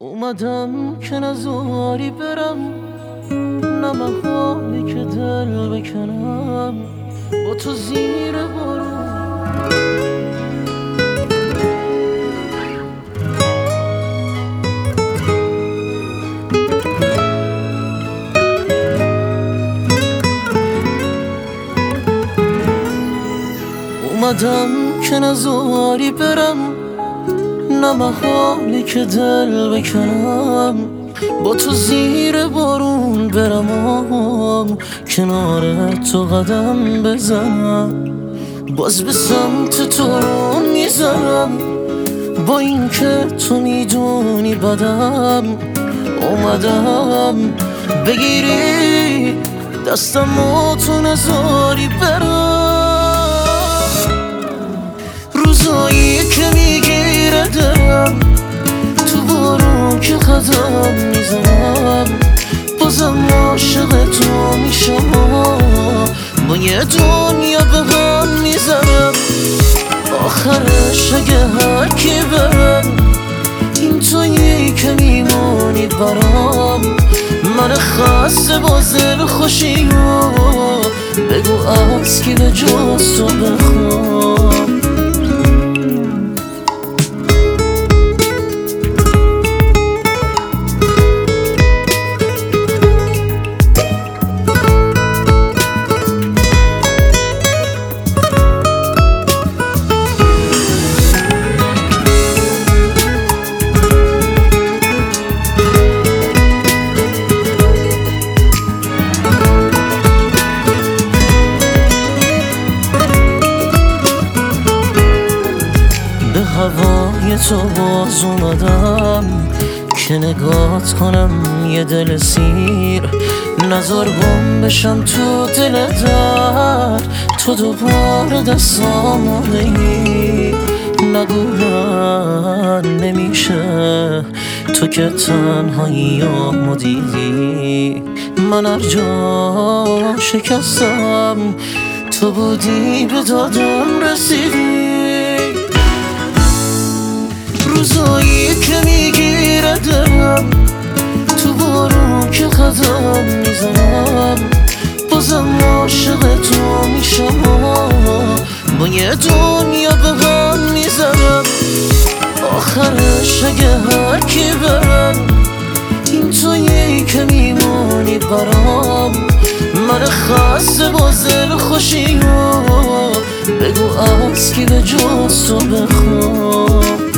اومدم که نزاری برم، نه محاله که دل بکنم با تو زیر بارون. اومدم که نزاری برم، نه محاله که دل بکنم با تو زیر بارون برم، کنار تو قدم بزنم، باز به سمت تو رو میزنم، با این که تو میدونی بدم. اومدم بگیری دستم و تو نزاری برم، روزایی که میگیره دلم تو بارون که قدم میزنم، بازم عاشق تو میشم، با یه دنیا به هم میزنم. آخرش اگه هرکی بره این تویی که میمونی برام، من خسته با زل خوشی بگو از کی به جز تو بخوام. هوای تو باز اومدم که نگات کنم یه دل سیر، نزار گم بشم تو دل درد، تو دوباره دستامو بگیر. نگو من نمیشه تو که تنهاییامو دیدی، من هر جا شکستم تو بودی به دادم رسیدی. روزایی که میگیره دلم تو بارون که قدم میزنم، بازم عاشق تو میشم، با یه دنیا به هم میزنم. آخرش اگه هرکی بره این تویی که میمونی برام، من خسته با زل خوشی بگو از کی به جز تو بخوام.